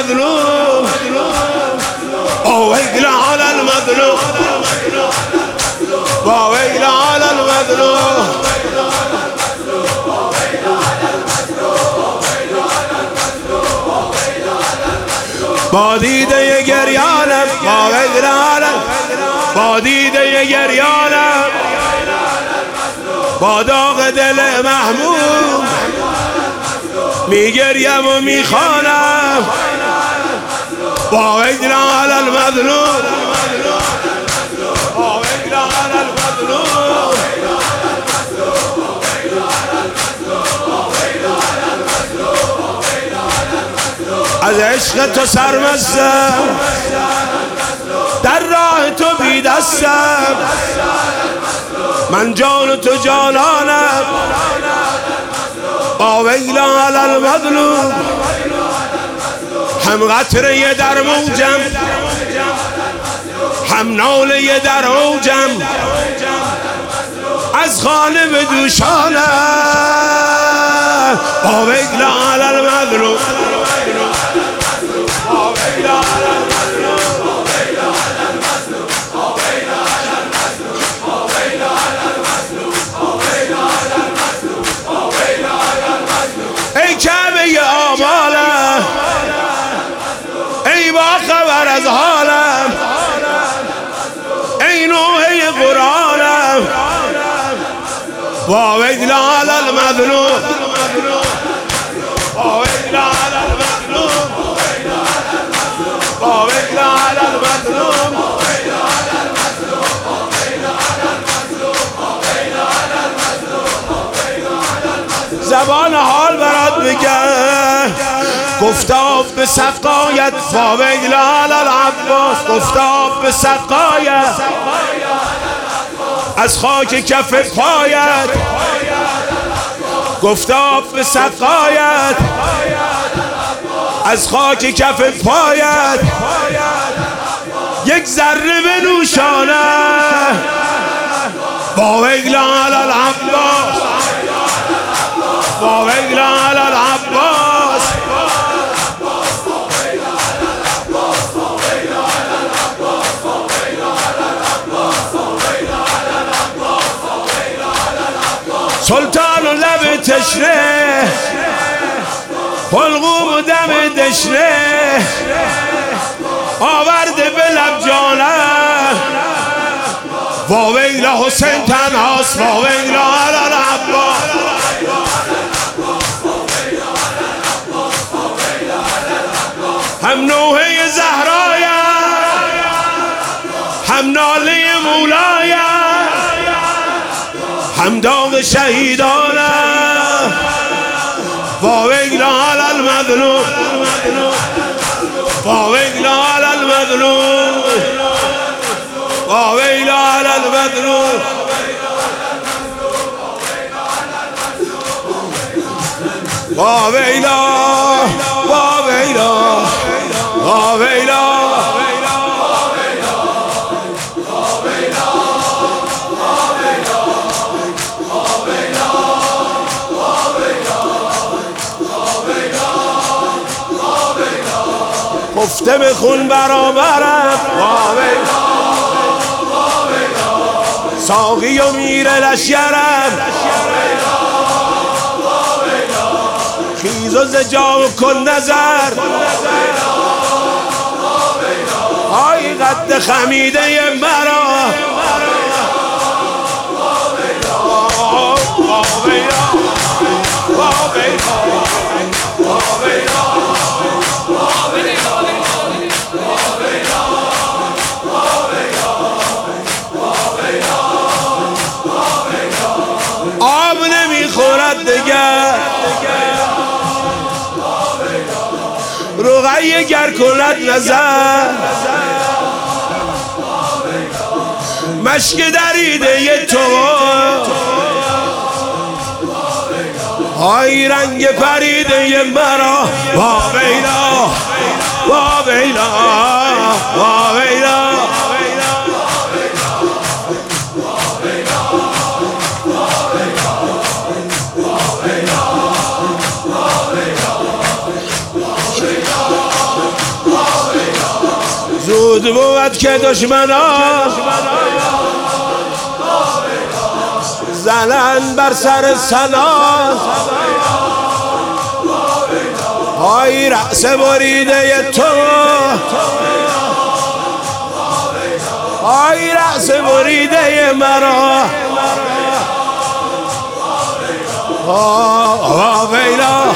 المظلوم ويل على المظلوم ويل على المظلوم با دیده گریانم ویل على با دیده گریانم با داغ دل محموم میگریم و میخوانم ويل على المظلوم ويل على المظلوم از عشق تو سرمستم در راه تو بی دستم من جان تو جانانم ويل على المظلوم هم قطره در موجم هم ناله در اوجم از خانه به دوشانم ويل على المظلوم ويل على المظلوم ای کعبه آمالم ای با خبر از حالم ای نوحه قرآنم ويل على المظلوم ويل على المظلوم ويل على المظلوم زبان حال برات بگم گفتاب به صفقایت ويل على العباس گفتاب به صفقایت از خاک کف پایت گفتاب به صفقایت از خاک کف پایت یک ذره بنوشانه ويل على العباس ويل على العباس سلطان و لب تشنه حلقوم و دم دشنه آورده به لب جانم ويل حسین تنهاست ويل على العباس هم نوحه زهرایم هم ناله مولایم هم داغ شهیدانم ويل على المظلوم ويل على المظلوم ويل على المظلوم ويل ويل ويل گفته به خون برابرم ساقی و میره لشگرم خیز و زجا و کن نظر آی قد خمیده مرا آب نمیخورد دیگر رقیه گر کند نظر مشک دریده تو های رنگ پریده مرا ویلا ویلا ویلا زود بود که دشمنان زنن بر سر سنان آی رأس بریده تو آی رأس بریده مرا ویلا